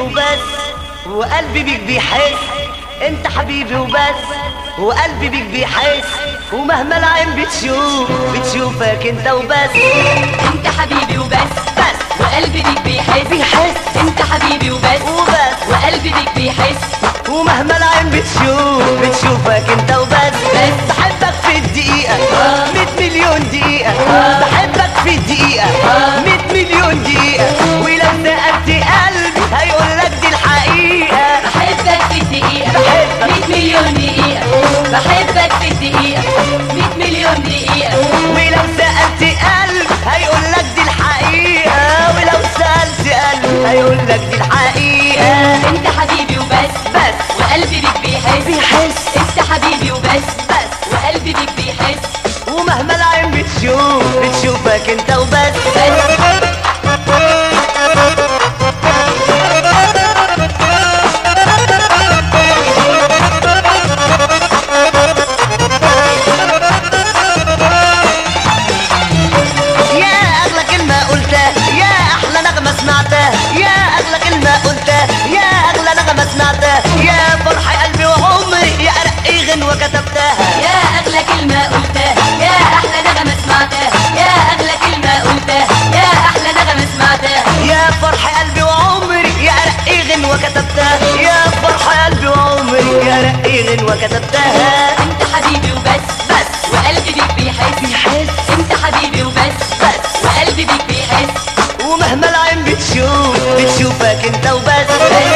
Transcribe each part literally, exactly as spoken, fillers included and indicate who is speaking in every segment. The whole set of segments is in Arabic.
Speaker 1: وبس، وقلبي بيك بيحس. انت حبيبي وبس، وقلبي بيك بيحس. ومهما العين بتشوف بتشوفك انت وبس.
Speaker 2: انت حبيبي وبس
Speaker 1: بس
Speaker 2: وقلبي بيك بيحس.
Speaker 1: بيحس
Speaker 2: انت حبيبي وبس
Speaker 1: وبس،
Speaker 2: وقلبي بيك بيحس.
Speaker 1: ومهما العين بتشوف بتشوفك انت وبس.
Speaker 2: بس
Speaker 1: بحبك في الدقيقة مية مليون دقيقة. بحبك في الدقيقة مية مليون دقيقة. ولو سألت قلبي هيقولك دي الحقيقة.
Speaker 2: بحبك في الدقيقة
Speaker 1: بحبك.
Speaker 2: مية مليون دقيقة. بحبك في الدقيقة مية مليون دقيقة.
Speaker 1: ولو سألت قلب هيقولك دي الحقيقة. ولو سألت قلب هيقولك دي الحقيقة.
Speaker 2: انت حبيبي وبس
Speaker 1: بس
Speaker 2: وقلبي بيك بيحس.
Speaker 1: بيحس.
Speaker 2: انت حبيبي وبس
Speaker 1: بس
Speaker 2: وقلبي بيك بيحس.
Speaker 1: ومهما العين بتشوف بتشوفك انت وبس. يا اغلى كلمة قلتها، يا احلى نغمة سمعتها. يا اغلى كلمة قلتها، يا اغلى نغمة سمعتها. يا فرح قلبي وعمري، يا ارقي غنوة كتبتها.
Speaker 2: يا اغلى كلمة قلتها، يا احلى نغمة سمعتها. يا اغلى كلمة قلتها، يا احلى نغمة سمعتها.
Speaker 1: يا فرح قلبي وعمري، يا ارقي غنوة كتبتها. يا فرح قلبي وعمري، يا ارقي غنوة كتبتها.
Speaker 2: انت حبيبي وبس
Speaker 1: بس
Speaker 2: وقلبي بيك بيحس.
Speaker 1: بيحس.
Speaker 2: انت حبيبي وبس
Speaker 1: بس
Speaker 2: وقلبي بيك بيحس.
Speaker 1: ومهما العين بتشوف بتشوفك انت وبس.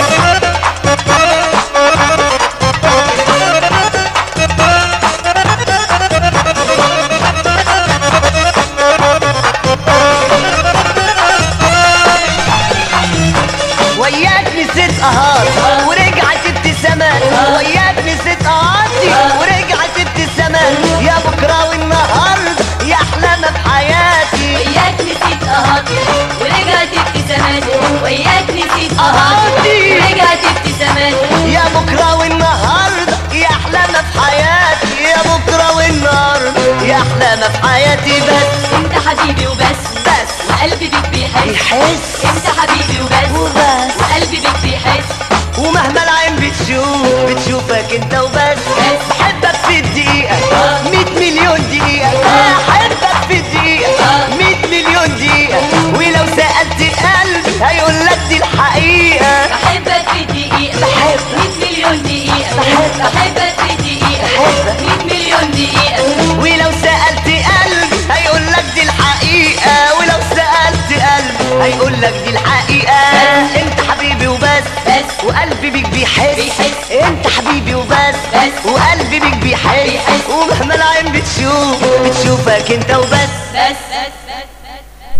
Speaker 1: وياك نسيت قهار ورجعت ابتسامات. وياك نسيت قهارتي ورجعت ابتسامات. يا بكره والنهارده يا احلام في حياتي.
Speaker 2: وياك نسيت قهرتي ورجعت ابتساماتي. وياك نسيت
Speaker 1: قهرتي.
Speaker 2: قهرتي ورجعت ابتساماتي.
Speaker 1: يا بكره والنهارده يا احلام في حياتي. يا بكره والنهارده يا احلام في حياتي. بس
Speaker 2: انت حبيبي وبس
Speaker 1: بس
Speaker 2: وقلبي بيك بيحس.
Speaker 1: بيحس.
Speaker 2: انت حبيبي وبس
Speaker 1: وبس.
Speaker 2: وقلبي بيك بيحس.
Speaker 1: ومهما العين بتشوف بتشوفك انت وبس.
Speaker 2: بس
Speaker 1: بحبك في الدقيقة مية مليون دقيقة. بحبك في الدقيقة مية مليون دقيقة. ولو سألت قلبي هيقولك دي الحقيقة.
Speaker 2: بحبك في الدقيقة
Speaker 1: بحبك.
Speaker 2: مية مليون دقيقة.
Speaker 1: بحبك.
Speaker 2: بحبك في الدقيقة
Speaker 1: بحبك.
Speaker 2: مية مليون دقيقة.
Speaker 1: ولو سألت قلبي هيقولك دي الحقيقة. ولو سألت قلبي هيقولك دي الحقيقة. انت حبيبي وبس
Speaker 2: بس
Speaker 1: وقلبي بيك بيحس.
Speaker 2: بيحس.
Speaker 1: انت حبيبي وبس
Speaker 2: بس
Speaker 1: وقلبي بيك بيحس.
Speaker 2: بيحس.
Speaker 1: ومهما العين بتشوف بتشوفك انت وبس.